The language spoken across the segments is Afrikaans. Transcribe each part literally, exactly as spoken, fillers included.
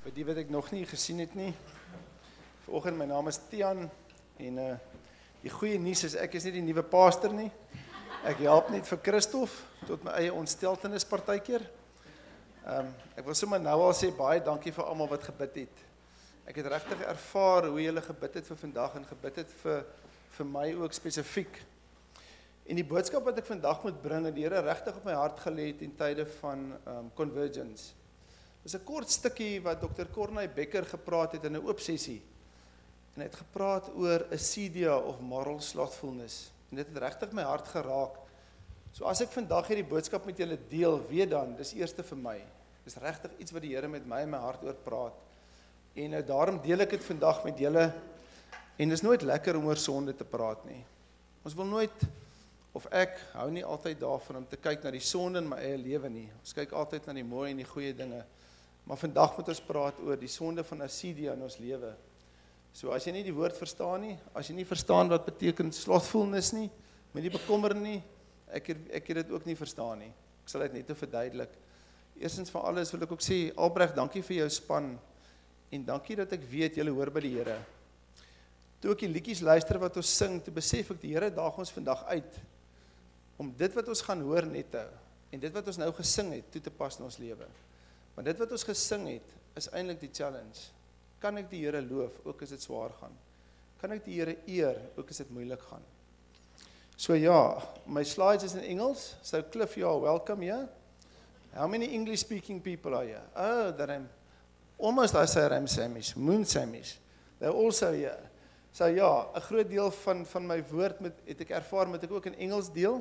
Vir die wat ek nog nie gesien het nie. Vanoggend, my naam is Tian en uh, die goeie nuus is ek is nie die nuwe pastor nie. Ek help net vir Christof tot my eie ontsteltenis partykeer. Um, ek wil sommer nou al sê baie dankie vir almal wat gebid het. Ek het regtig ervaar hoe julle gebid het vir vandag en gebid het vir vir my ook spesifiek. En die boodskap wat ek vandag moet bring, het die Here regtig op my hart gelê ten tye van um, Convergence. Dit is 'n kort stukkie wat dokter Corney Becker gepraat het in 'n oop sessie. En hy het gepraat oor acedia of moral slothfulness. En dit het regtig my hart geraak. So as ek vandag hierdie boodskap met julle deel, weet dan, dis eerste vir my. Dis regtig iets wat die Here met my in my hart oor praat. En uh, daarom deel ek dit vandag met julle. En dis nooit lekker om oor sonde te praat nie. Ons wil nooit, of ek hou nie altyd daarvan om te kyk na die sonde in my eie lewe nie. Ons kyk altyd na die mooi en die goeie dinge. Maar vandag moet ons praat oor die sonde van acedia in ons lewe. So as jy nie die woord verstaan nie, as jy nie verstaan wat beteken slothfulness nie, moet jy bekommer nie, ek het, ek het dit ook nie verstaan nie. Ek sal dit net te verduidelik. Eerstens van alles wil ek ook sê, Albrecht, dankie vir jou span, en dankie dat ek weet, julle hoor by die Here. Toe ek die liedjies luister wat ons sing, toe besef ek, die Here daag ons vandag uit, om dit wat ons gaan hoor net te, en dit wat ons nou gesing het, toe te pas in ons lewe. Maar dit wat ons gesing het, is eintlik die challenge. Kan ek die Here loof, ook as dit swaar gaan? Kan ek die Here eer, ook as dit moeilik gaan? So ja, my slides is in Engels, so Cliff, you are welcome here. How many English speaking people are here? Oh, that I'm, almost I say I'm Samis, Moon Samis. They're also here. So ja, 'n groot deel van, van my woord met, het ek ervaar, moet ek ook in Engels deel.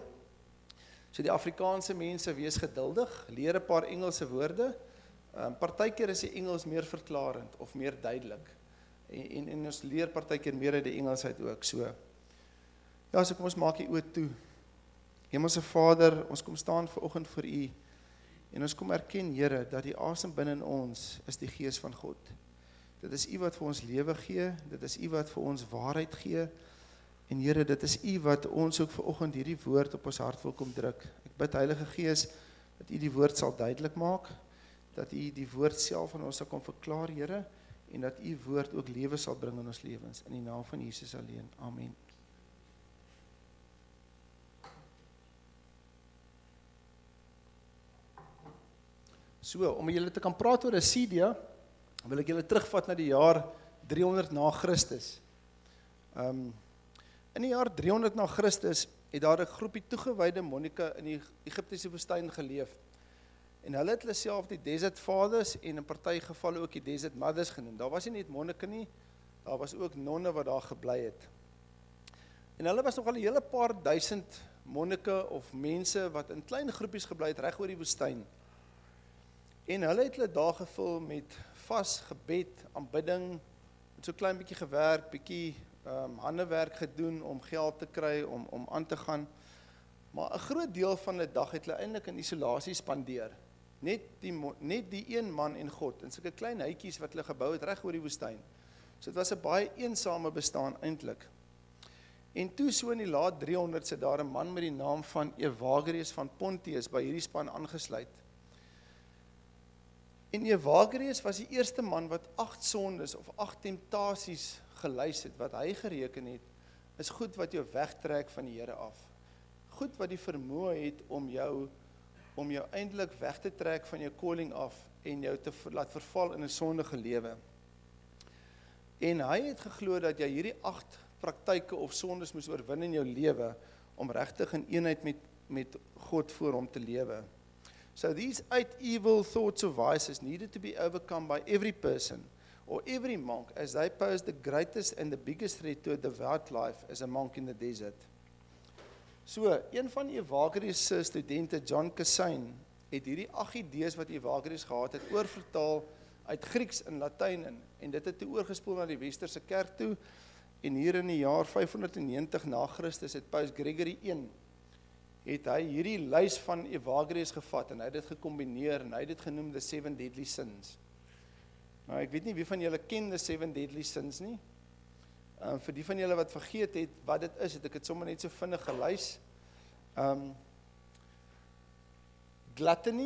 So die Afrikaanse mense, wees geduldig, leer 'n paar Engelse woorde. Um, partykeer is die Engels meer verklarend of meer duidelik. En, en, en ons leer partykeer meer uit die Engels uit ook. So. Ja, so kom ons maak die oë toe. Hemelse Vader, ons kom staan vanoggend vir U. En ons kom erken, Here, dat die asem binne in ons is die Gees van God. Dit is U wat vir ons lewe gee, dit is U wat vir ons waarheid gee. En Here, dit is U wat ons ook vanoggend hierdie woord op ons hart wil kom druk. Ek bid, Heilige Gees, dat U die woord sal duidelik maak, dat U die woord self aan ons sal kom verklaar, Here, en dat U woord ook lewe sal bring in ons lewens. In die naam van Jesus alleen. Amen. So, om julle te kan praat oor acedia, wil ek julle terugvat na die jaar driehonderd na Christus. Um, in die jaar driehonderd na Christus het daar 'n groepie toegewyde monnike in die Egiptiese woestyn geleef. En hulle het hulle self die Desert Fathers en in party gevalle ook die Desert Mothers genoem. Daar was nie net monnike nie, daar was ook nonne wat daar gebly het. En hulle was nog al 'n hele paar duisend monnike of mense wat in klein groepies gebly het reg oor die woestyn. En hulle het hulle dae gevul met vas gebed, aanbidding, met so klein bietjie gewerk, bietjie um, handewerk gedoen om geld te kry, om, om aan te gaan. Maar 'n groot deel van die dag het hulle eintlik in isolasie spandeer. Net die, net die een man en God, in sulke klein huitjies wat hulle gebou het reg oor die woestyn. So dit was 'n baie eensame bestaan eintlik. En toe so in die laat driehonderd sit daar 'n man met die naam van Evagrius van Pontius by hierdie span aangesluit. En Evagrius was die eerste man wat agt sondes of agt temptasies gelys het, wat hy gereken het, is goed wat jou wegtrek van die Here af. Goed wat die vermoë het om jou, om jou eintlik weg te trek van jou calling af, en jou te ver, laat verval in 'n sondige lewe. En hy het geglo dat jy hierdie agt praktyke of sondes moes oorwin in jou lewe, om regtig in eenheid met, met God voor hom te lewe. So these eight evil thoughts or vices needed to be overcome by every person or every monk, as they pose the greatest and the biggest threat to a devout life as a monk in the desert. So, een van Evagrius se studente, John Cassine, het hierdie agt idees wat Evagrius gehad het, oorvertaal uit Grieks in Latyn in, en dit het toe oorgespoel na die Westerse kerk toe, en hier in die jaar vyfhonderdnegentig na Christus het Paus Gregory die eerste het hy hierdie lys van Evagrius gevat, en hy het dit gekombineer, en hy het dit genoem the seven deadly sins. Nou, ek weet nie wie van julle ken the seven deadly sins nie. Um, vir die van julle wat vergeet het wat dit is, het ek het sommer net so vinnig gelys. Um, gluttony,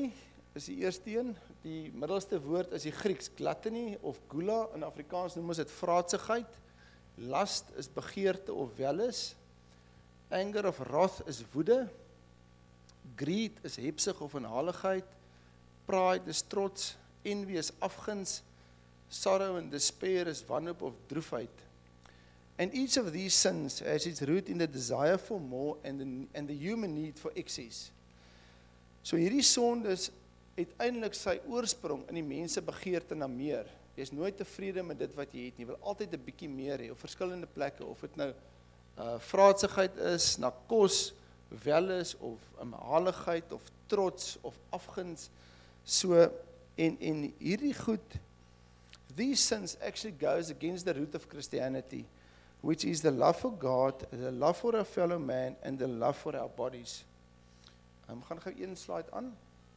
is die eerste een. Die middelste woord is die Grieks gluttony of gula, in Afrikaans noem ons dit vraatsigheid. Lust is begeerte of welis. Anger of wrath is woede. Greed is hebsig of inhaligheid. Pride is trots. Envy is afguns. Sorrow and despair is wanhoop of droefheid. And each of these sins has its root in the desire for more and the, and the human need for excess. So hierdie sondes uiteindelik sy oorsprong in die mense begeerte na meer. Jy is nooit tevrede met dit wat jy het nie, jy wil altyd 'n bietjie meer hê, op verskillende plekke, of dit nou uh, vraatsigheid is, na kos, welis, of inhaligheid, of trots, of afguns. So, en, en hierdie goed, these sins actually goes against the root of Christianity, which is the love for God, the love for our fellow man, and the love for our bodies. Um, gaan gou een slide aan.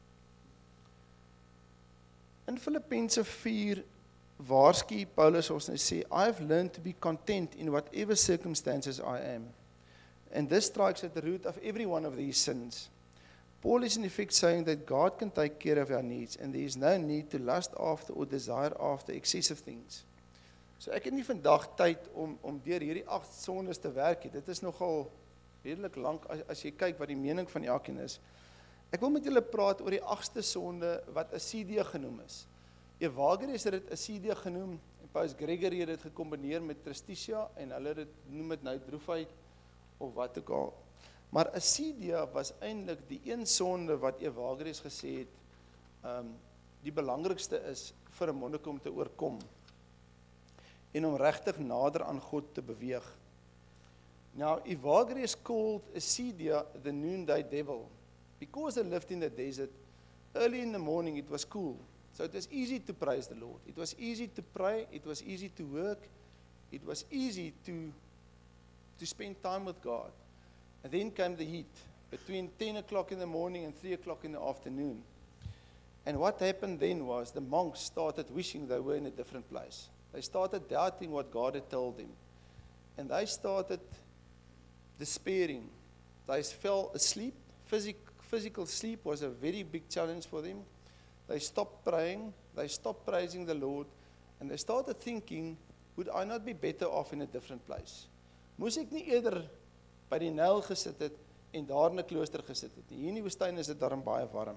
In Filippense vier waarsku Paulus ons nou sê, I have learned to be content in whatever circumstances I am. And this strikes at the root of every one of these sins. Paul is in effect saying that God can take care of our needs and there is no need to lust after or desire after excessive things. So ek het nie vandag tyd om, om deur hierdie agt sondes te werk. Dit is nogal redelik lank as, as jy kyk wat die mening van elkeen is. Ek wil met julle praat oor die agste sonde wat asidia genoem is. Evagrius het dit asidia genoem, en Paus Gregory het dit gekombineer met tristitia, en hulle het dit noem dit nou droefheid, of wat ook al. Maar asidia was eintlik die een sonde wat Evagrius gesê het, um, die belangrikste is vir 'n monnik om te oorkom, en om regtig nader aan God te beweeg. Now, Evagrius called asidia the noonday devil, because they lived in the desert. Early in the morning it was cool, so it was easy to praise the Lord. It was easy to pray, it was easy to work, it was easy to, to spend time with God. And then came the heat, between ten o'clock in the morning and three o'clock in the afternoon. And what happened then was the monks started wishing they were in a different place. They started doubting what God had told them. And they started despairing. They fell asleep. Physic, physical sleep was a very big challenge for them. They stopped praying. They stopped praising the Lord. And they started thinking, would I not be better off in a different place? Moes ek nie eerder by die Nyl gesit het en daar in 'n klooster gesit het nie. Hier in die woestyn is dit daarom baie warm.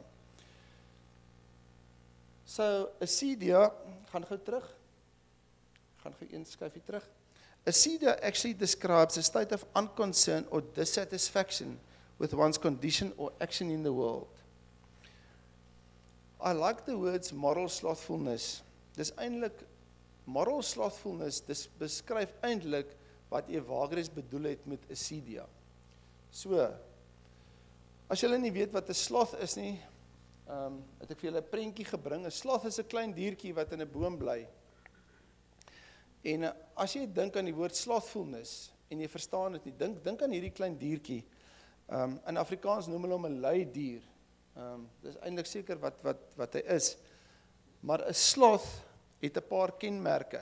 So, asidia, gaan gou terug. Gaan gou een skuifie terug. Asidia actually describes a state of unconcern or dissatisfaction with one's condition or action in the world. I like the words moral slothfulness. Dis eintlik, moral slothfulness, dis beskryf eintlik wat Evagrius bedoel het met asidia. So, as julle nie weet wat 'n sloth is nie, um, het ek vir julle 'n prentjie gebring. 'n Sloth is 'n klein diertjie wat in 'n boom bly. En uh, as jy dink aan die woord slothfulness, en jy verstaan dit nie, dink, dink aan hierdie klein diertjie. Um, in Afrikaans noem hulle hom 'n lui dier. Um, dis eintlik seker wat, wat, wat hy is. Maar 'n sloth het 'n paar kenmerke.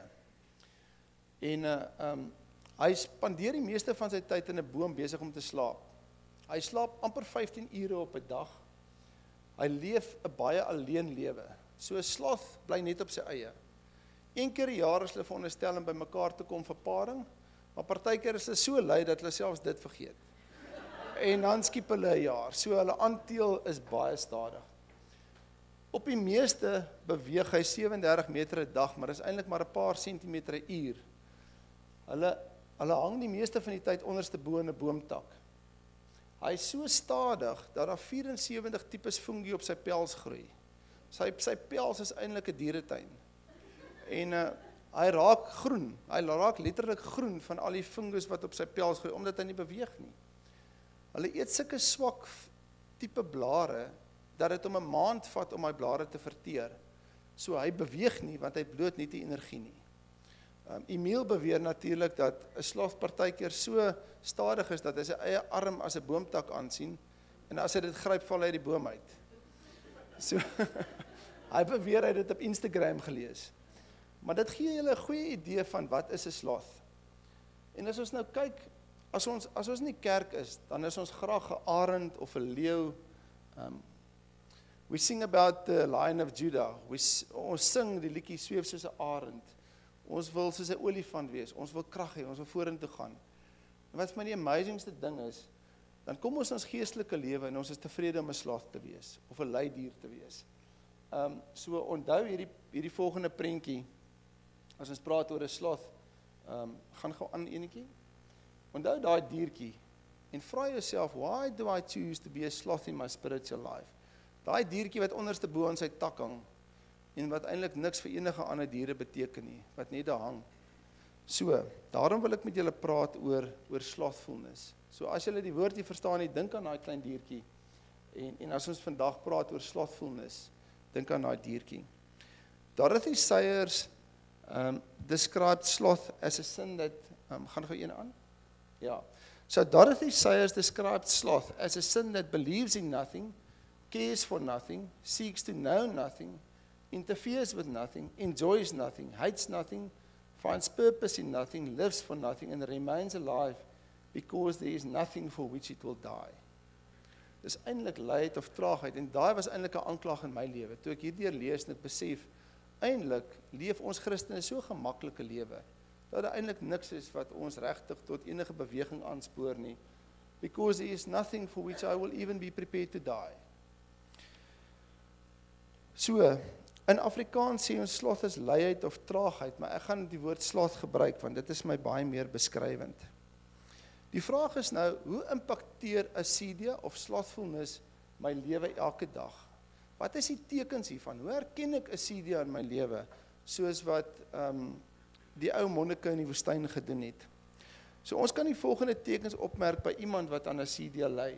En uh, um, hy spandeer die meeste van sy tyd in 'n boom besig om te slaap. Hy slaap amper vyftien ure op 'n dag. Hy leef 'n baie alleen lewe. So 'n sloth bly net op sy eie. Een keer 'n jaar is hulle veronderstel om by mekaar te kom vir paring, maar partykeer is hulle so lui dat hulle selfs dit vergeet. En dan skiep hulle 'n jaar. So hulle aandeel is baie stadig. Op die meeste beweeg hy sewe en dertig meter 'n dag, maar dis eintlik maar 'n paar sentimeter 'n uur. Hulle Hulle hang die meeste van die tyd onderste bo in 'n boomtak. Hy is so stadig dat daar vyf en sewentig tipes fungi op sy pels groei. Sy sy pels is eintlik 'n dieretuin. En uh, hy raak groen. Hy raak letterlik groen van al die fungus wat op sy pels groei omdat hy nie beweeg nie. Hulle eet sulke swak tipe blare dat dit hom 'n maand vat om hy blare te verteer. So hy beweeg nie want hy bloot nie die energie nie. Um, Emile beweer natuurlik dat 'n sloth partykeer so stadig is dat hy sy eie arm as 'n boomtak aansien en as hy dit gryp val hy uit die boom uit. So hy beweer hy het dit op Instagram gelees. Maar dit gee julle 'n goeie idee van wat is 'n sloth. En as ons nou kyk, as ons as ons in die kerk is, dan is ons graag 'n arend of 'n leeu. Um, We sing about the Lion of Judah. We, ons sing die liedjie Sweef soos 'n arend. Ons wil soos 'n olifant wees. Ons wil krag hê, ons wil vorentoe gaan. En wat vir my die amazingste ding is, dan kom ons in ons geestelike lewe en ons is tevrede om 'n sloth te wees of 'n leidier te wees. Um, so onthou hierdie hierdie volgende prentjie. As ons praat oor 'n sloth, um, gaan gou aan enetjie. Onthou daai diertjie en vra jouself, why do I choose to be a sloth in my spiritual life? Daai diertjie wat onderste bo aan sy tak hang en wat eintlik niks vir enige ander diere beteken nie, wat net daar hang. So, daarom wil ek met julle praat oor oor slothfulness. So as julle die woord nie verstaan nie, dink aan daai klein diertjie. En en as ons vandag praat oor slothfulness, dink aan daai diertjie. Dorothy Sayers um, described sloth as a sin that um, gaan gou een aan. Ja. So Dorothy Sayers described sloth as a sin that believes in nothing, cares for nothing, seeks to know nothing, interferes with nothing, enjoys nothing, hates nothing, finds purpose in nothing, lives for nothing, and remains alive because there is nothing for which it will die. Dis eintlik luiheid of traagheid, en daai was eintlik 'n aanklag in my lewe. Toe ek hierdeur lees en ek besef, eintlik leef ons Christene so gemaklike lewe, dat daar eintlik niks is wat ons regtig tot enige beweging aanspoor nie, because there is nothing for which I will even be prepared to die. So, in Afrikaans sê ons sloth is luiheid of traagheid, maar ek gaan die woord sloth gebruik, want dit is my baie meer beskrywend. Die vraag is nou, hoe impakteer acedia of slothfulness my lewe elke dag? Wat is die tekens hiervan? Hoe herken ek acedia in my lewe, soos wat um, die ou monnike in die woestyn gedoen het? So ons kan die volgende tekens opmerk by iemand wat aan acedia ly.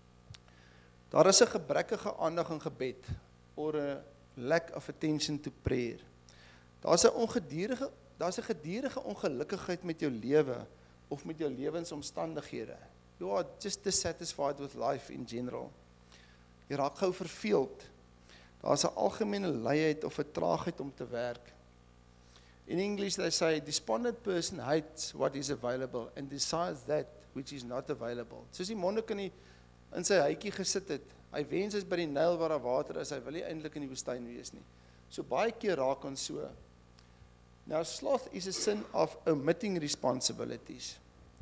Daar is 'n gebrekkige aandag in gebed, or a lack of attention to prayer. Daar's 'n ongedurige, daar's 'n gedurende ongelukkigheid met jou lewe, of met jou lewensomstandighede. You are just dissatisfied with life in general. Jy raak gou verveeld. Daar's 'n algemene luiheid of 'n traagheid om te werk. In English they say, a despondent person hates what is available and desires that which is not available. Soos die monnik in, die, in sy huitjie gesit het, hy wens is by die Nyl waar daar water is, hy wil nie eintlik in die woestyn wees nie. So baie keer raak ons so. Now, sloth is a sin of omitting responsibilities.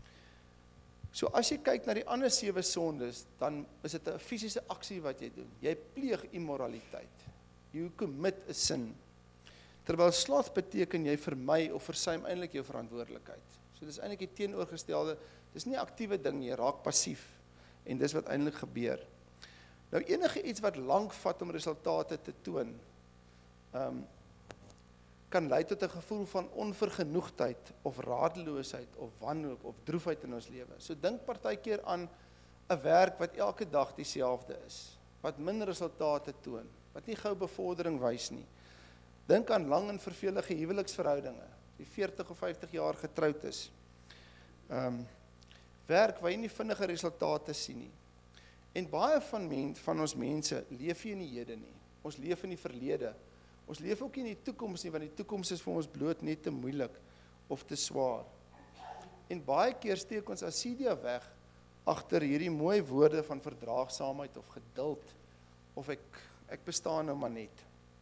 So as jy kyk na die ander sewe sondes, dan is dit 'n fisiese aksie wat jy doen. Jy pleeg immoraliteit. You commit a sin. Terwyl sloth beteken jy vermy of versuim eintlik jou verantwoordelikheid. So dis eintlik die teenoorgestelde, dis nie 'n aktiewe ding, jy raak passief. En dis wat eintlik gebeur. Nou enige iets wat lank vat om resultate te toon, um, kan lei tot 'n gevoel van onvergenoegdheid of radeloosheid of wanhoop of droefheid in ons lewe. So dink partykeer aan 'n werk wat elke dag dieselfde is, wat min resultate toon, wat nie gou bevordering wys nie. Dink aan lang en vervelige huweliksverhoudinge, die veertig of vyftig jaar getroud is. Um, werk waar jy nie vinnige resultate sien nie. En baie van, mens, van ons mense leef nie in die hede nie. Ons leef in die verlede. Ons leef ook nie in die toekoms nie, want die toekoms is vir ons bloot net te moeilik of te swaar. En baie keer steek ons acedia weg agter hierdie mooi woorde van verdraagsaamheid of geduld, of ek, ek bestaan nou maar net.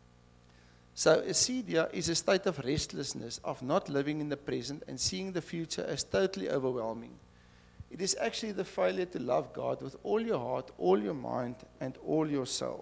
So acedia is a state of restlessness, of not living in the present and seeing the future as totally overwhelming. It is actually the failure to love God with all your heart, all your mind, and all your soul.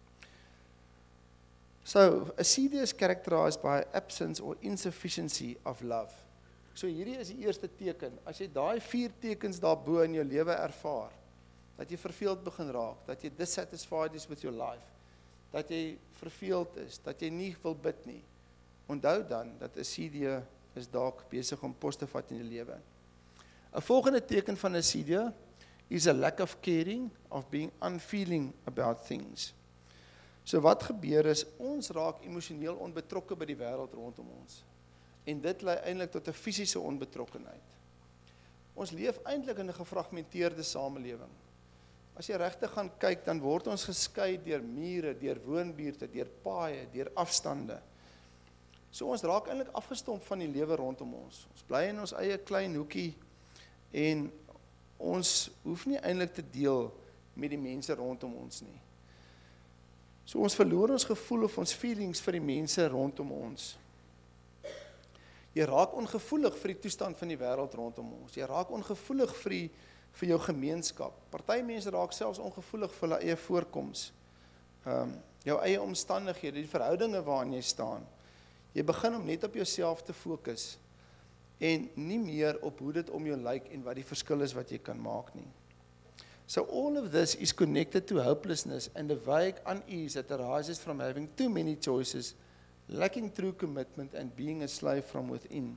So, acedia is characterized by absence or insufficiency of love. So hierdie is die eerste teken. As jy daai vier tekens daarbo in jou lewe ervaar, dat jy verveeld begin raak, dat jy dissatisfied is with your life, dat jy verveeld is, dat jy nie wil bid nie, onthou dan dat acedia is dalk besig om pos te vat in jou lewe. 'n Volgende teken van acedia is a lack of caring, of being unfeeling about things. So wat gebeur is, ons raak emosioneel onbetrokke by die wêreld rondom ons. En dit lei eintlik tot 'n fisiese onbetrokkenheid. Ons leef eintlik in 'n gefragmenteerde samelewing. As jy regtig gaan kyk, dan word ons geskei deur mure, deur woonbuurte, deur paaie, deur afstande. So ons raak eintlik afgestomp van die lewe rondom ons. Ons bly in ons eie klein hoekie en ons hoef nie eintlik te deel met die mense rondom ons nie. So ons verloor ons gevoel of ons feelings vir die mense rondom ons. Jy raak ongevoelig vir die toestand van die wêreld rondom ons. Jy raak ongevoelig vir die, vir jou gemeenskap. Party mense raak selfs ongevoelig vir hulle eie voorkoms. Um, jou eie omstandighede, die verhoudinge waarin jy staan. Jy begin om net op jouself te fokus en nie meer op hoe dit om jou lyk en wat die verskil is wat jy kan maak nie. So all of this is connected to hopelessness and the vague unease that arises from having too many choices, lacking true commitment and being a slave from within.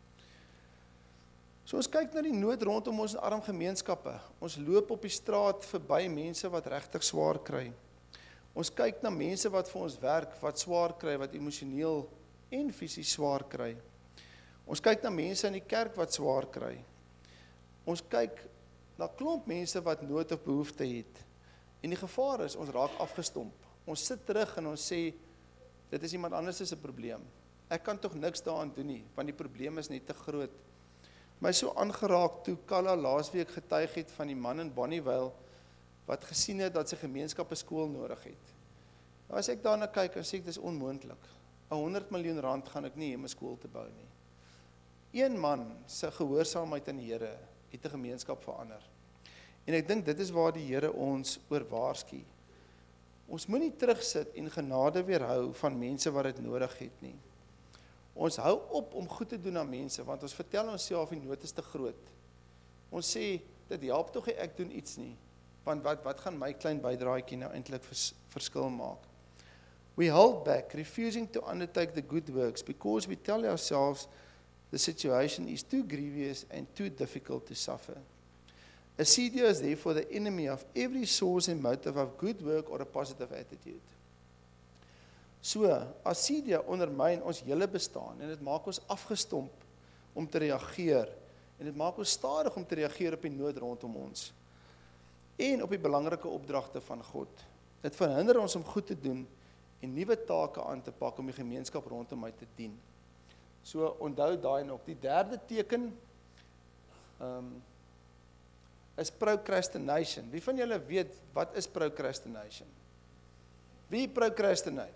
So ons kyk na die nood rondom ons arm gemeenskappe. Ons loop op die straat verby mense wat regtig swaar kry. Ons kyk na mense wat vir ons werk, wat swaar kry, wat emosioneel en fisies swaar kry. Ons kyk na mense in die kerk wat swaar kry. Ons kyk na klomp mense wat nood of behoefte het. En die gevaar is, ons raak afgestomp. Ons sit terug en ons sê, dit is iemand anders se probleem. Ek kan tog niks daaraan doen nie, want die probleem is net te groot. My so aangeraak toe Kalla laasweek getuig het van die man in Bonnievale, wat gesien het dat sy gemeenskap 'n skool nodig het. Nou as ek daarna kyk, dan sê ek, dit is onmoontlik. honderd miljoen rand gaan ek nie hê om 'n skool te bou nie. Een man se gehoorsaamheid aan die Here het 'n gemeenskap verander. En ek dink dit is waar die Here ons oor waarsku. Ons moenie terugsit en genade weerhou van mense wat dit nodig het nie. Ons hou op om goed te doen aan mense, want ons vertel onsself die nood is te groot. Ons sê, dit help tog nie, ek doen iets nie, want wat, wat gaan my klein bydraaitjie nou eintlik vers, verskil maak? We hold back, refusing to undertake the good works, because we tell ourselves the situation is too grievous and too difficult to suffer. Acedia is therefore the enemy of every source and motive of good work or a positive attitude. So, acedia ondermyn ons hele bestaan en dit maak ons afgestomp om te reageer en dit maak ons stadig om te reageer op die nood rondom ons en op die belangrike opdragte van God. Dit verhinder ons om goed te doen en nuwe take aan te pak om die gemeenskap rondom my te dien. So onthou daai nog, die derde teken um, is procrastination. Wie van julle weet wat is procrastination? Wie procrastinate?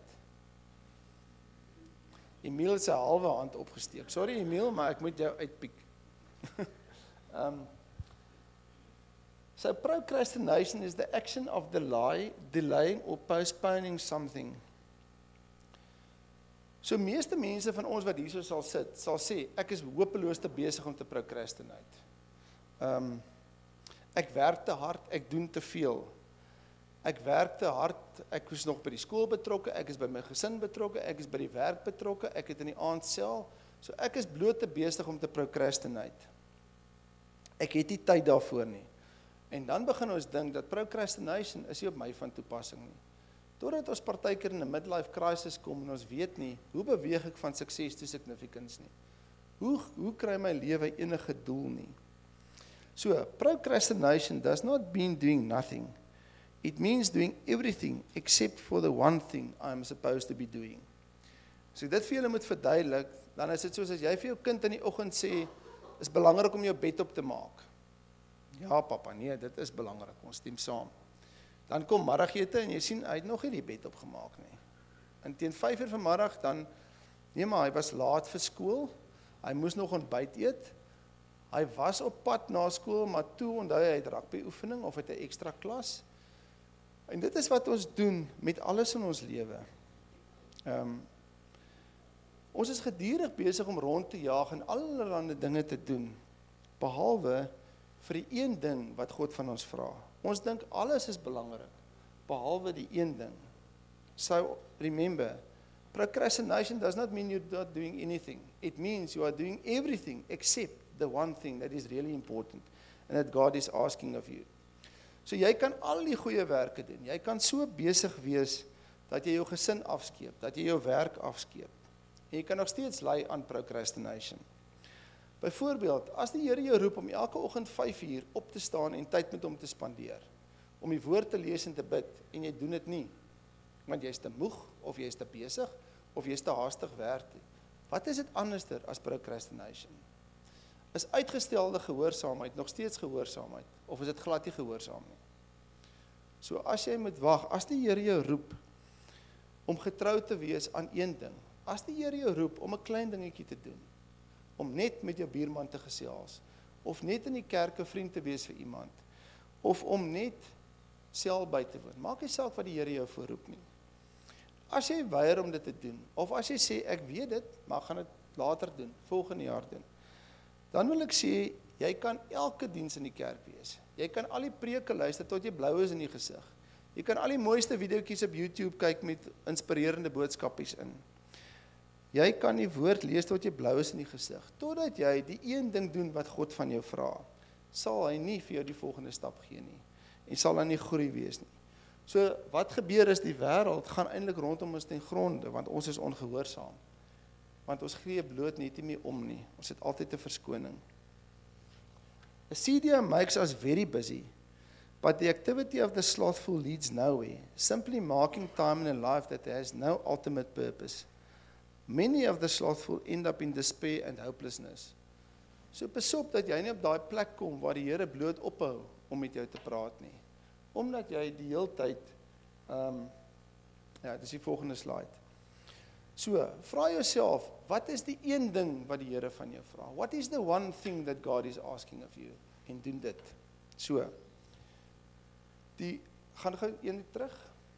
Emiel het sy halwe hand opgesteek. Sorry Emiel, maar ek moet jou uitpiek. um, so procrastination is the action of delay, delaying or postponing something. So meeste mense van ons wat hierso sal sit, sal sê, ek is hopeloos te besig om te procrastinate. Um, ek werk te hard, ek doen te veel. Ek werk te hard, ek is nog by die skool betrokke, ek is by my gesin betrokke, ek is by die werk betrokke, ek het in die aand sel, so ek is bloot te besig om te procrastinate. Ek het nie tyd daarvoor nie. En dan begin ons dink dat procrastination is nie op my van toepassing nie. Totdat ons partykeer in 'n midlife crisis kom en ons weet nie, hoe beweeg ek van sukses tot significance nie? Hoe, hoe kry my lewe enige doel nie? So, procrastination does not mean doing nothing. It means doing everything except for the one thing I'm supposed to be doing. So dit vir julle moet verduidelik, dan is dit soos as jy vir jou kind in die oggend sê, is belangrik om jou bed op te maak. Ja papa, nee, dit is belangrik, ons stem saam. Dan kom middagete en jy sien, hy het nog nie die bed opgemaak nie. En teen vyf uur vanmiddag, dan, nee maar, hy was laat vir skool, hy moes nog ontbyt eet, hy was op pad na skool, maar toe onthou hy het rugby oefening, of het 'n ekstra klas. En dit is wat ons doen met alles in ons lewe. Um, ons is gedurig besig om rond te jaag en allerlei dinge te doen, behalwe vir die een ding wat God van ons vra. Ons dink alles is belangrik, behalwe die een ding. So remember, procrastination does not mean you're not doing anything. It means you are doing everything except the one thing that is really important and that God is asking of you. So jy kan al die goeie werke doen. Jy kan so besig wees dat jy jou gesin afskeep, dat jy jou werk afskeep. En jy kan nog steeds ly aan procrastination. Byvoorbeeld, as die Here jou roep om elke oggend vyf uur op te staan en tyd met hom te spandeer, om die woord te lees en te bid, en jy doen dit nie, want jy is te moeg, of jy is te besig, of jy is te haastig werk. Wat is dit anderster as procrastination? Is uitgestelde gehoorsaamheid nog steeds gehoorsaamheid, of is dit glad nie gehoorsaam nie? So as jy moet wag, as die Here jou roep, om getrou te wees aan een ding. As die Here jou roep om 'n klein dingetjie te doen, om net met jou buurman te gesels, of net in die kerk 'n vriend te wees vir iemand, of om net self by te woon. Maak nie saak wat die Here jou voorroep nie. As jy weier om dit te doen, of as jy sê, ek weet dit, maar gaan dit later doen, volgende jaar doen, dan wil ek sê, jy kan elke diens in die kerk wees. Jy kan al die preke luister tot jy blou is in die gesig. Jy kan al die mooiste videoetjies op YouTube kyk met inspirerende boodskapies in. Jy kan die woord lees tot jy blou is in die gesig, totdat jy die een ding doen wat God van jou vra, sal hy nie vir jou die volgende stap gee nie, en sal hy nie groei wees nie. So, wat gebeur is, die wêreld gaan eintlik rondom ons ten gronde, want ons is ongehoorsaam. Want ons gee bloot net nie meer om nie, ons het altyd 'n verskoning. Acedia makes us very busy, but the activity of the slothful leads nowhere, simply marking time in a life that has no ultimate purpose. Many of the slothful end up in despair and hopelessness. So pas op dat jy nie op daai plek kom waar die Here bloot ophou om met jou te praat nie. Omdat jy die hele tyd, um, ja, dis die volgende slide. So, vra jouself, wat is die een ding wat die Here van jou vra? What is the one thing that God is asking of you? En doen dit. So, die, gaan gou een terug.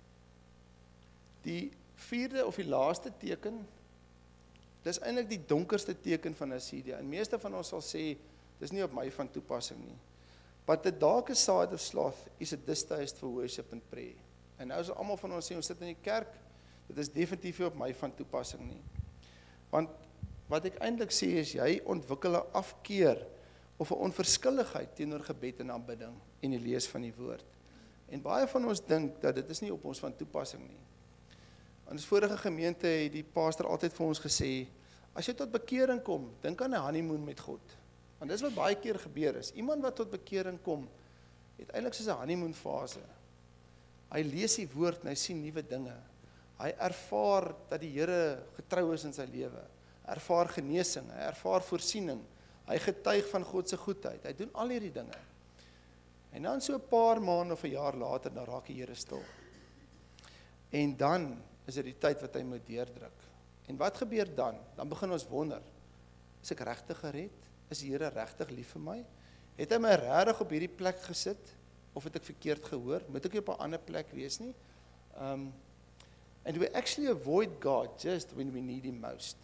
Die vierde of die laaste teken, dis eintlik die donkerste teken van Acedia. En meeste van ons sal sê, dis nie op my van toepassing nie. But the darkest side of sloth is a distaste for worship and prayer. En nou is almal van ons sê, ons sit in die kerk, dit is definitief nie op my van toepassing nie. Want wat ek eintlik sê is, jy ontwikkel 'n afkeer of 'n onverskilligheid teenoor gebed en aanbidding en die lees van die woord. En baie van ons dink dat dit is nie op ons van toepassing nie. In ons vorige gemeente het die pastor altyd vir ons gesê, as jy tot bekering kom, dink aan 'n honeymoon met God. Want dis wat baie keer gebeur is. Iemand wat tot bekering kom, het eintlik soos 'n honeymoon fase. Hy lees die woord en hy sien nuwe dinge. Hy ervaar dat die Here getrou is in sy lewe. Hy ervaar genesing, hy ervaar voorsiening. Hy getuig van God se goedheid. Hy doen al hierdie dinge. En dan so 'n paar maande of 'n jaar later, dan raak die Here stil. En dan is dit die tyd wat hy moet deurdruk. En wat gebeur dan? Dan begin ons wonder, is ek regtig gered? Is die Here regtig lief vir my? Het hy my regtig op hierdie plek gesit? Of het ek verkeerd gehoor? Moet ek nie op 'n ander plek wees nie? Um, and we actually avoid God just when we need him most.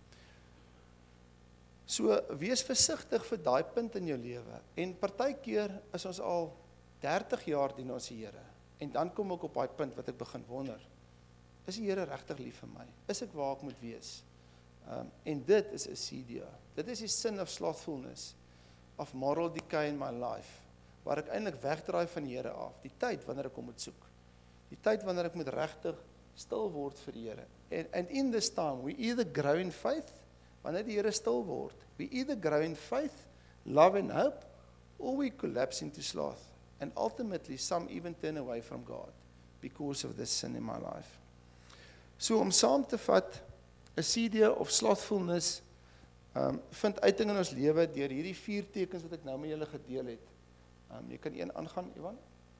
So, wees versigtig vir daai punt in jou lewe. En partykeer is ons al dertig jaar dien ons die Here. En dan kom ek op daai punt wat ek begin wonder. Is die Here regtig lief vir my? Is ek waar ek moet wees? Um, en dit is Acedia. Dit is die sin of slothfulness, of moral decay in my life, waar ek eintlik wegdraai van die Here af, die tyd wanneer ek hom moet soek, die tyd wanneer ek moet regtig stil word vir die Here. And, and in this time, we either grow in faith, wanneer die Here stil word, we either grow in faith, love and hope, or we collapse into sloth, and ultimately some even turn away from God, because of this sin in my life. So om saam te vat, Acedia of slothfulness um, vind uiting in ons lewe deur hierdie vier tekens wat ek nou met julle gedeel het. Um, jy kan een aangaan, Ivan.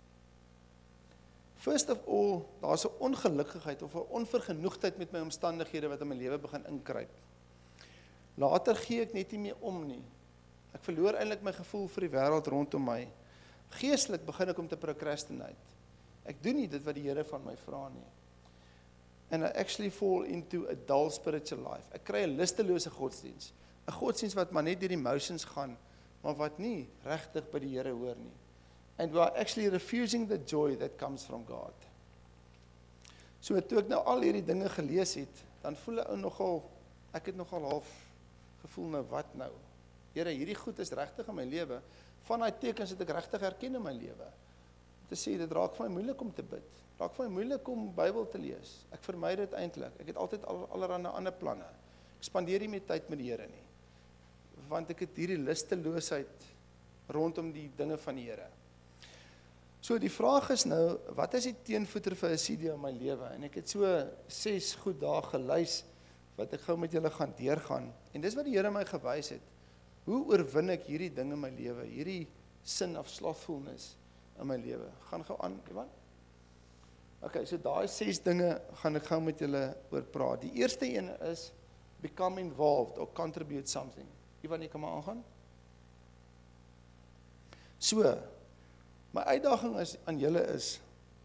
First of all, daar is 'n ongelukkigheid of 'n onvergenoegdheid met my omstandighede wat in my lewe begin inkruip. Later gee ek net nie meer om nie. Ek verloor eintlik my gevoel vir die wêreld rondom my. Geestelik begin ek om te procrastinate. Ek doen nie dit wat die Here van my vra nie. And I actually fall into a dull spiritual life. Ek kry 'n lustelose godsdiens. 'n Godsdiens wat maar net deur die motions gaan, maar wat nie regtig by die Here hoor nie. And we are actually refusing the joy that comes from God. So toe ek nou al hierdie dinge gelees het, dan voel ek nogal, ek het nogal half gevoel, nou wat nou? Here, hierdie goed is regtig in my lewe. Van daai tekens het ek regtig herken in my lewe. Om te sê, dit raak vir my moeilik om te bid. Raak vir my moeilik om Bybel te lees. Ek vermy dit eintlik. Ek het altyd al, allerhande ander planne. Ek spandeer nie meer tyd met die Here nie. Want ek het hierdie lusteloosheid rondom die dinge van die Here. So die vraag is nou, wat is die teenvoeter vir Acedia in my lewe? En ek het so ses goed dae gelys, wat ek gou met julle gaan deurgaan. En dis wat die Here my gewys het. Hoe oorwin ek hierdie ding in my lewe? Hierdie sin of slothfulness in my lewe. Gaan gou aan, Ivan. Okay, so daai ses dinge gaan ek gou met julle oor praat. Die eerste een is become involved or contribute something. Ivan, jy kan maar aangaan. So, my uitdaging is aan julle is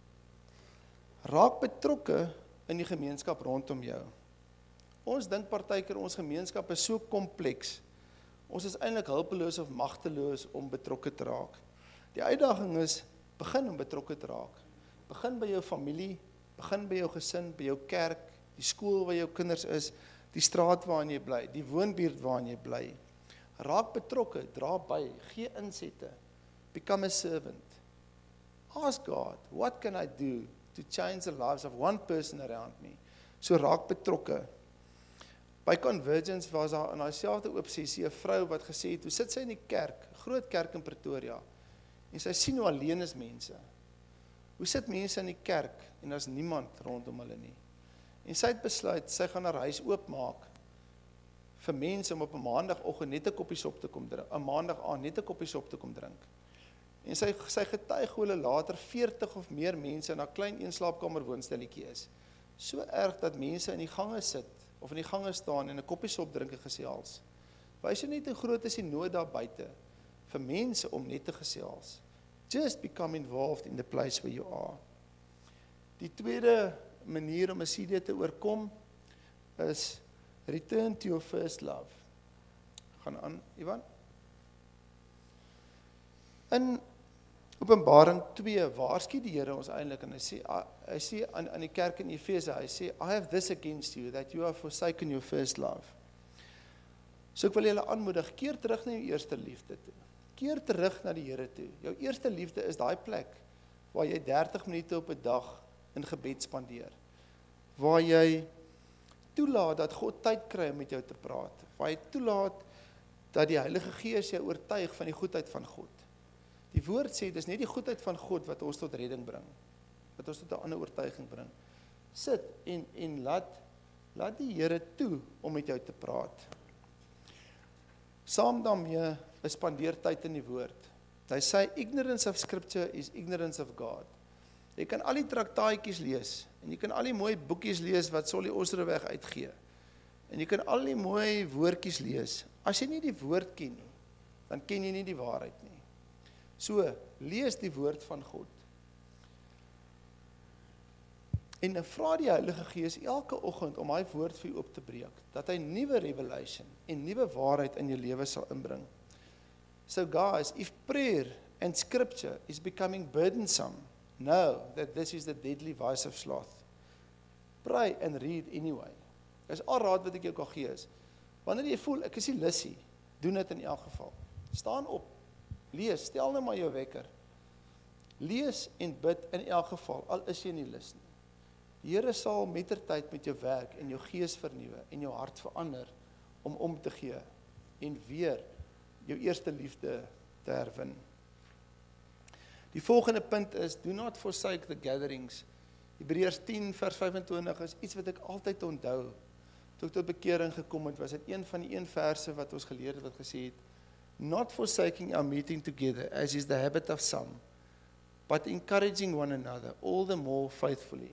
raak betrokke in die gemeenskap rondom jou. Ons dink partykeer ons gemeenskap is so kompleks. Ons is eintlik hulpeloos of magteloos om betrokke te raak. Die uitdaging is begin om betrokke te raak. Begin by jou familie, begin by jou gesin, by jou kerk, die skool waar jou kinders is, die straat waarin jy bly, die woonbuurt waarin jy bly. Raak betrokke, dra by, gee insette. Become a servant. Ask God, what can I do to change the lives of one person around me? So raak betrokke. By Convergence was daar in dieselfde oop sessie 'n vrou wat gesê het, toe sit sy in die kerk, groot kerk in Pretoria, en sy sien hoe alleen is mense. Hoe sit mense in die kerk en daar's niemand rondom hulle nie. En sy het besluit, sy gaan haar huis oopmaak vir mense om op 'n maandagooggend net 'n koppie sop te kom drink, 'n maandag aand net 'n koppie sop te kom drink. En sy sy getuig hoe hulle later veertig of meer mense in 'n klein eenslaapkamer woonstelletjie is. So erg dat mense in die gange sit of in die gange staan en 'n koppie sop drink en gesels. Wys jy net hoe groot is die nood daar buite vir mense om net te gesels. Just become involved in the place where you are. Die tweede manier om 'n C D te oorkom is return to your first love. Gaan aan, Ivan. In Openbaring twee waarsku die Here ons eintlik en hy sê hy sê aan aan die kerk in Efese, hy sê I have this against you that you have forsaken your first love. So ek wil julle aanmoedig, keer terug na jou eerste liefde toe. Keer terug na die Here toe. Jou eerste liefde is daai plek waar jy dertig minute op 'n dag in gebed spandeer. Waar jy toelaat dat God tyd kry om met jou te praat. Waar jy toelaat dat die Heilige Gees jou oortuig van die goedheid van God. Die woord sê, dis net die goedheid van God wat ons tot redding bring. Wat ons tot 'n ander oortuiging bring. Sit en, en laat, laat die Here toe om met jou te praat. Saam daarmee spandeer tyd in die woord. Hy sê, ignorance of scripture is ignorance of God. Jy kan al die traktaatjies lees, en jy kan al die mooi boekies lees wat Solly Osterweg uitgee. En jy kan al die mooi woordjies lees. As jy nie die woord ken nie, dan ken jy nie die waarheid nie. So, lees die woord van God. En dan vra die Heilige Gees elke oggend om hy woord vir jou op te breek, dat hy nuwe revelation en nuwe waarheid in jou lewe sal inbring. So guys, if prayer and scripture is becoming burdensome, know that this is the deadly vice of sloth. Pray and read anyway. Dis al raad wat ek jou kan gee is, wanneer jy voel, ek is nie lussie, doen dit in elk geval. Staan op, lees, stel nou maar jou wekker. Lees en bid in elk geval, al is jy nie lus nie. Die Here sal mettertyd met jou werk en jou gees vernuwe en jou hart verander om om te gee en weer jou eerste liefde te herwin. Die volgende punt is, do not forsake the gatherings. Hebreërs tien vers vyf-en-twintig is iets wat ek altyd onthou. Toe ek tot bekering gekom het, was dit een van die een verse wat ons geleer het, wat gesê het, not forsaking our meeting together, as is the habit of some, but encouraging one another, all the more faithfully.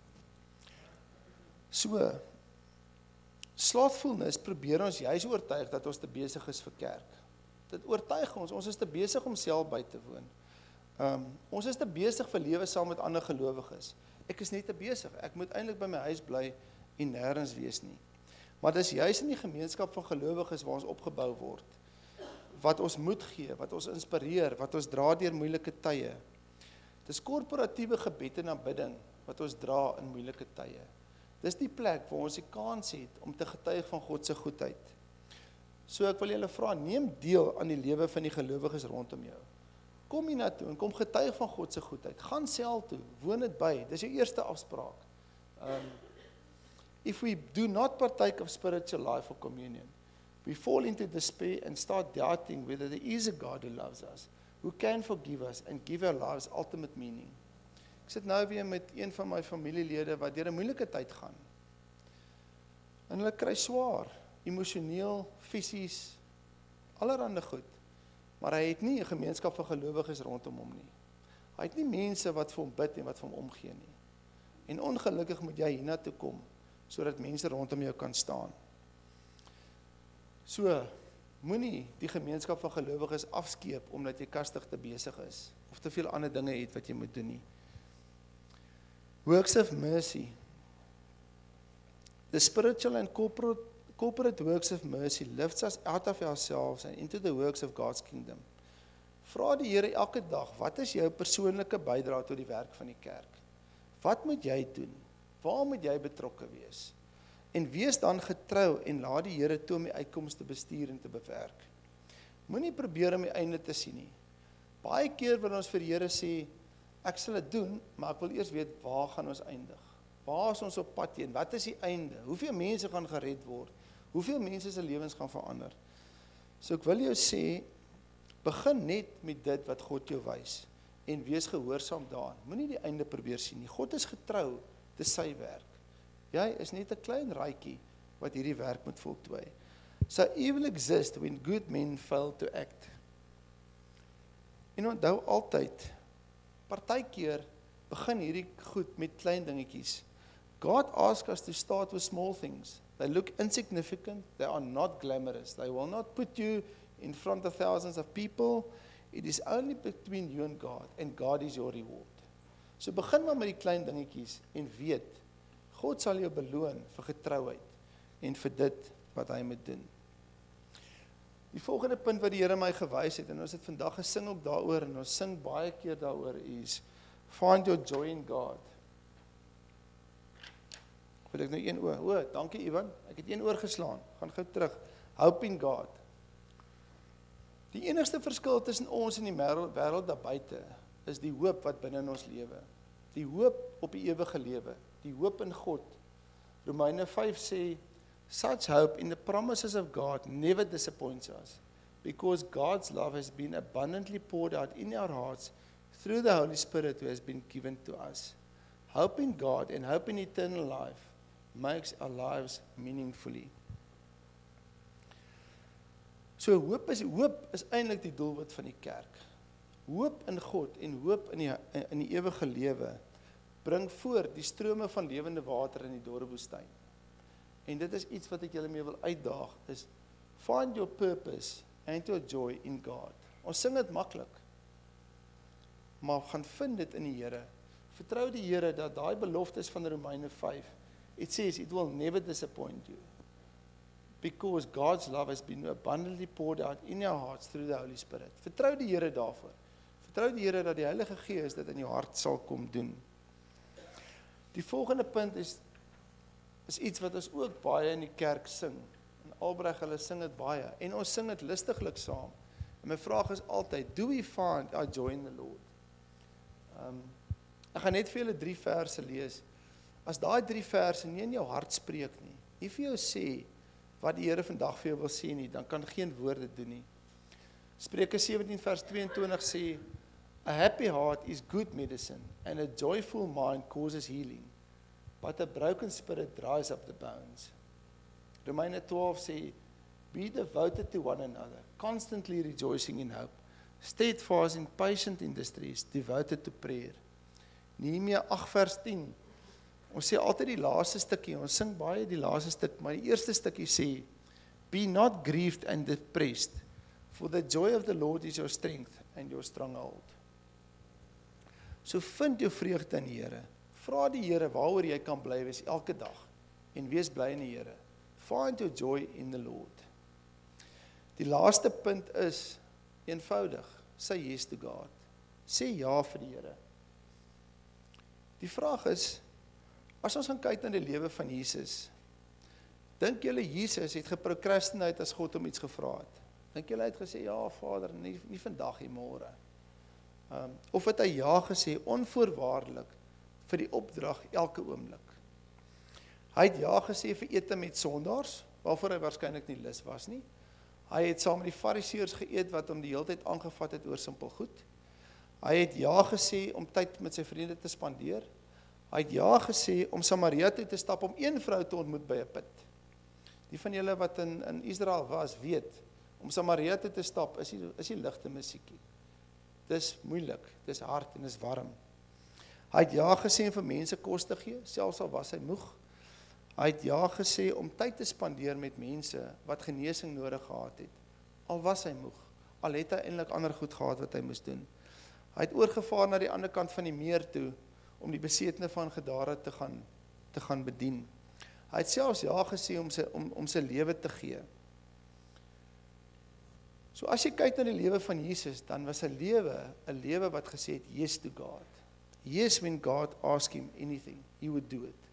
So, slothfulness probeer ons juis oortuig dat ons te besig is vir kerk. Dit oortuig ons, ons is te besig om self by te woon. Um, ons is te besig vir lewe saam met ander gelowiges. Ek is net te besig, ek moet eintlik by my huis bly en nêrens wees nie. Maar dis juis in die gemeenskap van gelowiges waar ons opgebou word, wat ons moed gee, wat ons inspireer, wat ons dra deur moeilike tye. Dis korporatiewe gebed en aanbidding wat ons dra in moeilike tye. Dis die plek waar ons die kans het om te getuig van God se goedheid. So ek wil julle vra, neem deel aan die lewe van die gelowiges rondom jou. Kom hier na toe en kom getuig van God se goedheid. Gaan sel toe, woon dit by. Dis jou eerste afspraak. Um, if we do not partake of spiritual life or communion, we fall into despair and start doubting whether there is a God who loves us, who can forgive us and give our lives ultimate meaning. Ek sit nou weer met een van my familielede wat deur 'n moeilike tyd gaan. En hulle kry swaar, emosioneel, fisies, allerhande goed. Maar hy het nie 'n gemeenskap van gelowiges rondom hom nie. Hy het nie mense wat vir hom bid en wat vir hom omgee nie. En ongelukkig moet jy hiernatoe kom, sodat mense rondom jou kan staan. So, moenie die gemeenskap van gelowiges afskeep, omdat jy kastig te besig is, of te veel ander dinge het wat jy moet doen nie. Works of mercy. The spiritual and corporate, corporate works of mercy lifts us out of ourselves and into the works of God's kingdom. Vra die Here elke dag, wat is jou persoonlike bydrae tot die werk van die kerk? Wat moet jy doen? Waar moet jy betrokke wees? En wees dan getrou en laat die Here toe om die uitkomste bestuur en te bewerk. Moenie probeer om die einde te sien nie. Baie keer wil ons vir die Here sê, ek sal dit doen, maar ek wil eers weet, waar gaan ons eindig? Waar is ons op pad heen? Wat is die einde? Hoeveel mense gaan gered word? Hoeveel mense se lewens gaan verander? So ek wil jou sê, begin net met dit wat God jou wys, en wees gehoorsaam daaraan. Moenie die einde probeer sien nie. God is getrou, dis sy werk. Jy is net 'n klein raaitjie, wat hierdie werk moet voltooi. So evil exists when good men fail to act. En onthou altyd, partykeer begin hierdie goed met klein dingetjies. God asks us to start with small things. They look insignificant, they are not glamorous. They will not put you in front of thousands of people. It is only between you and God, and God is your reward. So begin maar met die klein dingetjies en weet, God sal jou beloon vir getrouheid en vir dit wat hy moet doen. Die volgende punt wat die Here my gewys het, en ons het vandag gesing ook daaroor, en ons sing baie keer daaroor, is find your joy in God. Wil ek nou een oor? O, dankie Ivan, ek het een oor geslaan, gaan gou terug. Hope in God. Die enigste verskil tussen ons en die wêreld daar buite is die hoop wat binne in ons lewe. Die hoop op die ewige lewe, die hoop in God. Romeine vyf sê, such hope in the promises of God never disappoints us, because God's love has been abundantly poured out in our hearts through the Holy Spirit who has been given to us. Hope in God and hope in eternal life makes our lives meaningfully. So hoop is, hoop is eintlik die doelwit van die kerk. Hoop in God en hoop in die, in die ewige lewe bring voort die strome van lewende water in die dorre woestyn. En dit is iets wat ek julle mee wil uitdaag, is find your purpose and your joy in God. Ons sing dit maklik, maar gaan vind dit in die Here. Vertrou die Here dat daai beloftes van Romeine vyf, it says it will never disappoint you, because God's love has been abundantly poured out in your hearts through the Holy Spirit. Vertrou die Here daarvoor. Vertrou die Here dat die Heilige Gees dit in jou hart sal kom doen. Die volgende punt is is iets wat ons ook baie in die kerk sing. En Albreg, hulle sing dit baie. En ons sing dit lustiglik saam. En my vraag is altyd, do we find our joy in the Lord? Um, ek gaan net vir julle drie verse lees. As daai drie verse nie in jou hart spreek nie, nie vir jou sê wat die Here vandag vir jou wil sê nie, dan kan geen woorde doen nie. Spreuke sewentien vers tweeëntwintig sê, a happy heart is good medicine, and a joyful mind causes healing. But a broken spirit dries up the bones. Romeine twaalf sê, be devoted to one another, constantly rejoicing in hope, steadfast and patient in distress, devoted to prayer. Nehemia agt vers tien, ons sê altyd die laaste stukkie, ons sing baie die laaste stuk, maar die eerste stukkie sê, be not grieved and depressed, for the joy of the Lord is your strength and your stronghold. So vind jou vreugde in die Here. Vra die Here waaroor jy kan bly wees elke dag en wees bly in die Here. Find your joy in the Lord. Die laaste punt is eenvoudig. Say yes to God. Sê ja vir die Here. Die vraag is, as ons gaan kyk na die lewe van Jesus, dink julle Jesus het geprocrastinate as God om iets gevra het? Dink julle hy het gesê, ja Vader, nie, nie vandag, nie môre. Um, of het hy ja gesê, onvoorwaardelik, vir die opdrag elke oomblik. Hy het ja gesê vir ete met sondaars, waarvoor hy waarskynlik nie lus was nie. Hy het saam met die fariseërs geëet wat hom die hele tyd aangevat het oor simpel goed. Hy het ja gesê om tyd met sy vriende te spandeer. Hy het ja gesê om Samaria toe te stap om een vrou te ontmoet by 'n put. Die van julle wat in in Israel was, weet, om Samaria toe te stap is nie is nie ligte musiekie. Dis moeilik, dis hard en dis warm. Hy het ja gesê om vir mense kos te gee, selfs al was hy moeg. Hy het ja gesê om tyd te spandeer met mense wat genesing nodig gehad het. Al was hy moeg, al het hy eintlik ander goed gehad wat hy moes doen. Hy het oorgevaar na die ander kant van die meer toe, om die besetene van Gadara te gaan, te gaan bedien. Hy het selfs ja gesê om sy, om, om sy lewe te gee. So as jy kyk na die lewe van Jesus, dan was sy lewe 'n lewe wat gesê het yes to God. Yes, when God asked him anything, he would do it.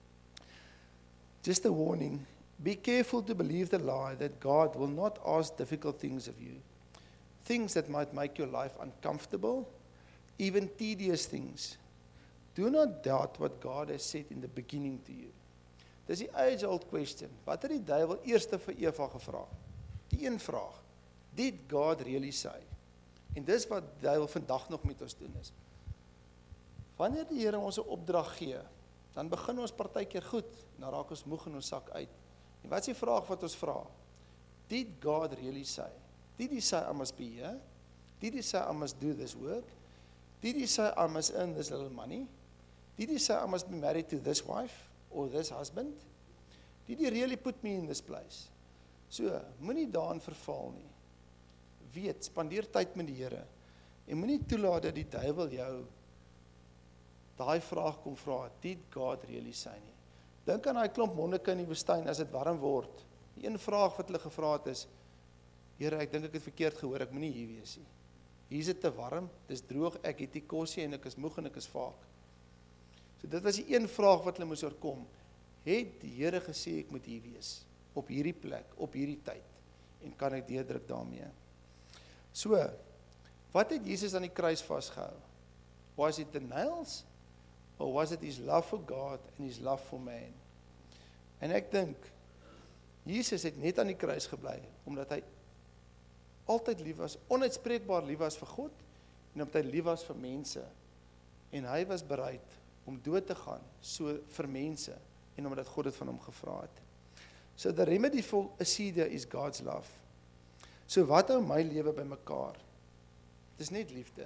Just a warning, be careful to believe the lie that God will not ask difficult things of you. Things that might make your life uncomfortable, even tedious things. Do not doubt what God has said in the beginning to you. Dis die age-old question. Wat het die duiwel eerste vir Eva gevra? Die een vraag. Did God really say? En dis wat die duiwel vandag nog met ons doen is. Wanneer die Here ons 'n opdrag gee, dan begin ons partykeer goed, dan raak ons moeg in ons sak uit. En wat is die vraag wat ons vra? Did God really say? Did he say I must be here? Did he say I must do this work? Did he say I must earn this little money? Did he say I must be married to this wife or this husband? Did he really put me in this place? So, moenie daarin verval nie. Weet, spandeer tyd met die Here en moenie toelaat dat die duiwel jou daai vraag kom vra, did God really say nie? Dink aan daai klomp monnike in die woestyn as dit warm word. Die een vraag wat hulle gevra het is, Here, ek dink ek het verkeerd gehoor, ek moenie hier wees nie. Hier is dit te warm, dis droog, ek het nie kos nie en ek is moeg en ek is vaak. So dit was die een vraag wat hulle moes oorkom. Het die Here gesê ek moet hier wees, op hierdie plek, op hierdie tyd, en kan ek deurdruk daarmee? So, wat het Jesus aan die kruis vasgehou? Was it the nails? Or was it his love for God and his love for man? En ek dink, Jesus het net aan die kruis gebly, omdat hy altyd lief was, onuitspreekbaar lief was vir God, en omdat hy lief was vir mense. En hy was bereid om dood te gaan, so vir mense, en omdat God het van hom gevra het. So the remedy for acedia is God's love. So wat hou my lewe by mekaar? Dis net liefde.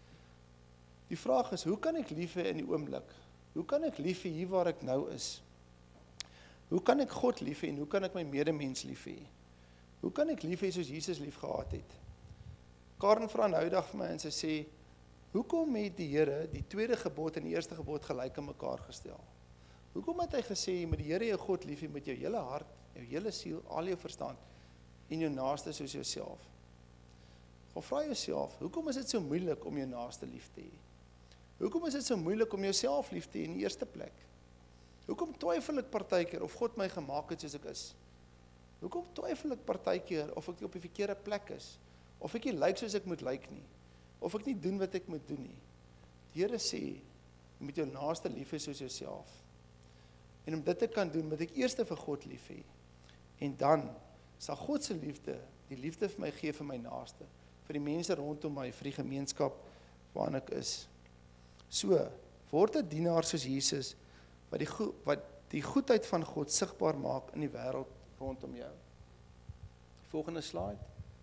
Die vraag is, hoe kan ek lief hê in die oomblik? Hoe kan ek lief hê hier waar ek nou is? Hoe kan ek God lief hê en hoe kan ek my medemens lief hê? Hoe kan ek lief hê soos Jesus lief gehad het? Karen vra nou dag vir my en sy sê, hoekom het die Here die tweede gebod en die eerste gebod gelyk aan mekaar gestel? Hoekom het hy gesê, jy moet die Here jou God lief hê met jou hele hart, jou hele siel, al jou verstand en jou naaste soos jouself? Gaan vra jouself, hoekom is dit so moeilik om jou naaste lief te hê? Hoekom is dit so moeilik om jouself lief te hê in die eerste plek? Hoekom twyfel ek partykeer of God my gemaak het soos ek is? Hoekom twyfel ek partykeer of ek op die verkeerde plek is? Of ek nie lyk soos ek moet lyk nie? Of ek nie doen wat ek moet doen nie? Die Here sê, jy moet jou naaste lief hê soos jouself. En om dit te kan doen, moet ek eers vir God lief hê. En dan sal God se liefde, die liefde vir my gee vir my naaste, vir die mense rondom my, vir die gemeenskap waarin ek is. So, word 'n dienaar soos Jesus, wat die, go- wat die goedheid van God sigbaar maak in die wêreld rondom jou. Volgende slide.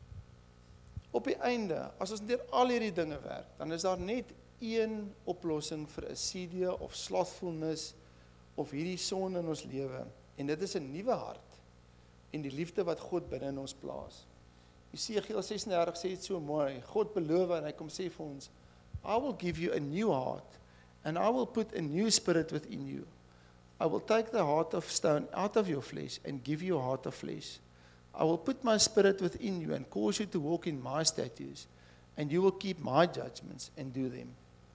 Op die einde, as ons deur al hierdie dinge werk, dan is daar net een oplossing vir acedia of slothfulness of hierdie sonde in ons lewe. En dit is 'n nuwe hart en die liefde wat God binne in ons plaas. Jesegiel ses en dertig sê dit so mooi. God beloof en hy kom sê vir ons, I will give you a new heart and I will put a new spirit within you. I will take the heart of stone out of your flesh and give you a heart of flesh. I will put my spirit within you and cause you to walk in my statutes, and you will keep my judgments and do them.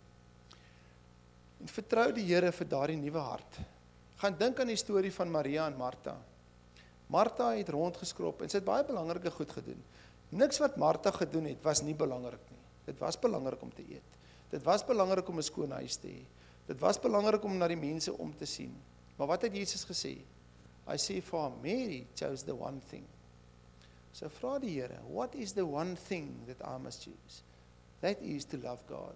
En vertrou die Here vir daardie nuwe hart. Gaan dink aan die storie van Maria en Martha. Martha het rondgeskrop en sy het baie belangrike goed gedoen. Niks wat Martha gedoen het, was nie belangrik nie. Dit was belangrik om te eet. Dit was belangrik om 'n skoon huis te hê. Dit was belangrik om na die mense om te sien. Maar wat het Jesus gesê? Hy sê vir haar, Mary chose the one thing. So vra die Here, what is the one thing that I must choose? That is to love God.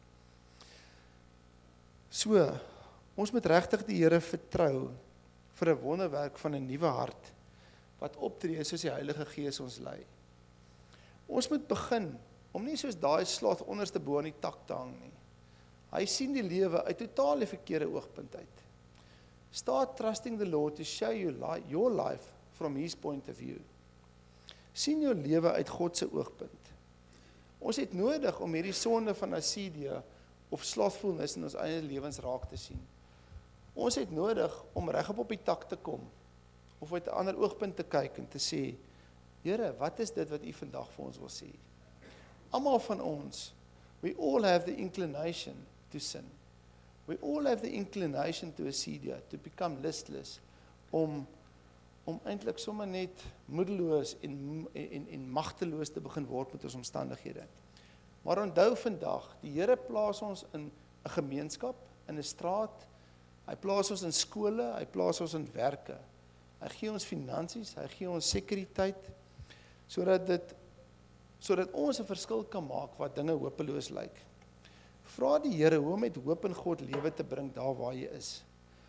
So, ons moet regtig die Here vertrou vir 'n wonderwerk van 'n nuwe hart wat optree soos die Heilige Gees ons lei. Ons moet begin om nie soos daai sloth onderste bo aan die tak te hang nie. Hy sien die lewe uit totaal die verkeerde oogpunt uit. Start trusting the Lord to show you li your life from his point of view. Sien jou lewe uit God se oogpunt. Ons het nodig om hierdie sonde van assidia of slothfulness in ons eie lewens raak te sien. Ons het nodig om regop op die tak te kom, of uit 'n ander oogpunt te kyk en te sê, Here, wat is dit wat U vandag vir ons wil sê? Almal van ons, we all have the inclination to sin. We all have the inclination to assidia, to become listless, om om eintlik sommer net moedeloos en, en, en magteloos te begin word met ons omstandighede. Maar onthou vandag, die Here plaas ons in 'n gemeenskap, in 'n straat, hy plaas ons in skole, hy plaas ons in werke. Hy gee ons finansies, hy gee ons sekuriteit, sodat dit sodat ons 'n verskil kan maak wat dinge hopeloos lyk. Vra die Here hoe om met hoop in God lewe te bring daar waar jy is.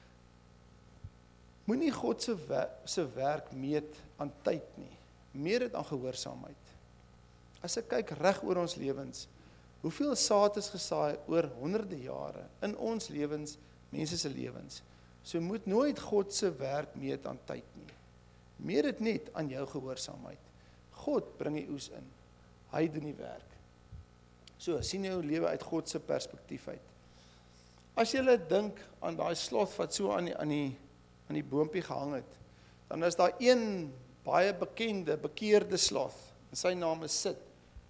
Moenie God se wer se werk meet aan tyd nie, meet dit aan gehoorsaamheid. As ek kyk reg oor ons lewens, hoeveel saad is gesaai oor honderde jare in ons lewens, mense se lewens. So moet nooit God se werk meet aan tyd nie. Meet dit net aan jou gehoorsaamheid. God bring die oes in. Hy doen die werk. So, sien jou lewe uit God se perspektief uit. As jy dink aan daai sloth wat so aan die, aan die, aan die boompie gehang het, dan is daar een baie bekende, bekeerde sloth, en sy naam is Sid.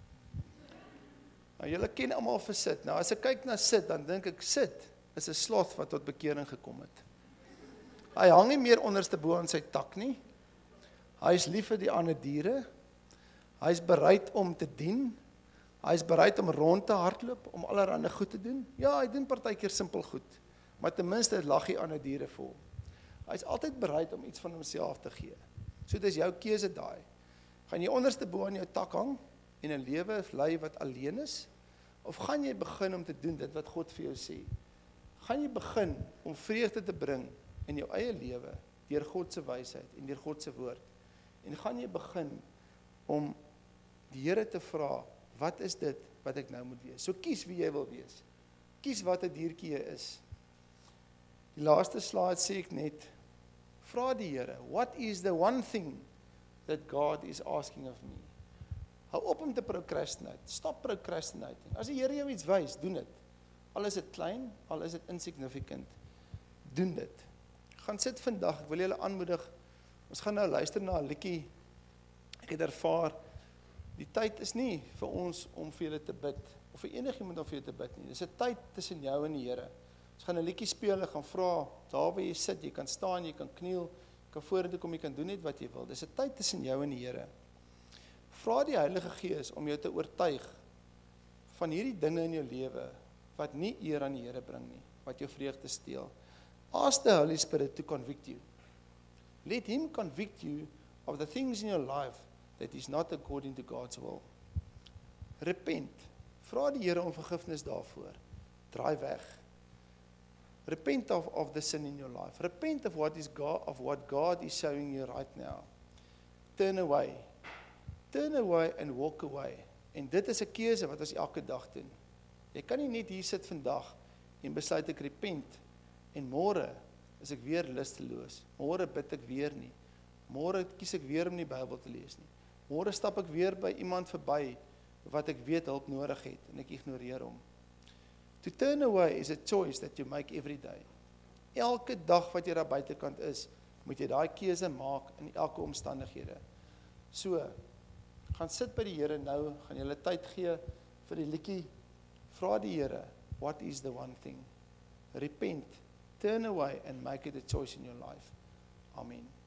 Nou, julle ken almal vir Sid. Nou, as ek kyk na Sid, dan dink ek, Sid is 'n sloth wat tot bekering gekom het. Hy hang nie meer onderste bo aan sy tak nie. Hy is lief vir die ander diere. Hy is bereid om te dien. Hy is bereid om rond te hardloop, om allerhande goed te doen. Ja, hy doen partykeer simpel goed, maar ten minste lag hy ander diere vol. Hy is altyd bereid om iets van homself te gee. So dis jou keuse daai. Gaan jy onderste bo aan jou tak hang en 'n lewe lei wat alleen is, of gaan jy begin om te doen dit wat God vir jou sê? Gaan jy begin om vreugde te bring in jou eie lewe deur God se wysheid en deur God se woord? En gaan jy begin om die Here te vra, wat is dit wat ek nou moet wees? So kies wie jy wil wees. Kies wat 'n diertjie jy is. Die laaste slide sê ek net, vra die Here, what is the one thing that God is asking of me? Hou op om te procrastinate. Stop procrastinating. As die Here jou iets wys, doen dit. Al is dit klein, al is dit insignificant. Doen dit. Gaan sit vandag, ek wil julle aanmoedig, ons gaan nou luister na 'n liedjie. Ek het ervaar, die tyd is nie vir ons om vir julle te bid, of vir enigiemand om vir julle te bid nie. Dis 'n tyd tussen jou en die Here. Ons gaan 'n liedjie speel, ek gaan vra, daar waar jy sit, jy kan staan, jy kan kniel, jy kan vorentoe kom, jy kan doen net wat jy wil. Dis 'n tyd tussen jou en die Here. Vra die Heilige Gees om jou te oortuig van hierdie dinge in jou lewe, wat nie eer aan die Here bring nie, wat jou vreugde steel. Ask the Holy Spirit to convict you. Let Him convict you of the things in your life that is not according to God's will. Repent. Vra die Here om vergifnis daarvoor. Draai weg. Repent of, of the sin in your life. Repent of what is God, of what God is showing you right now. Turn away. Turn away and walk away. En dit is 'n keuse wat ons elke dag doen. Jy kan nie net hier sit vandag en besluit ek repent en môre is ek weer lusteloos. Môre bid ek weer nie. Môre kies ek weer om nie Bybel te lees nie. Môre stap ek weer by iemand verby wat ek weet hulp nodig het en ek ignoreer hom. To turn away is a choice that you make every day. Elke dag wat jy daar buitekant is, moet jy daai keuse maak in elke omstandighede. So, gaan sit by die Here nou, gaan julle tyd gee vir die liedjie. Vra die Here, what is the one thing? Repent, turn away and make it a choice in your life. Amen.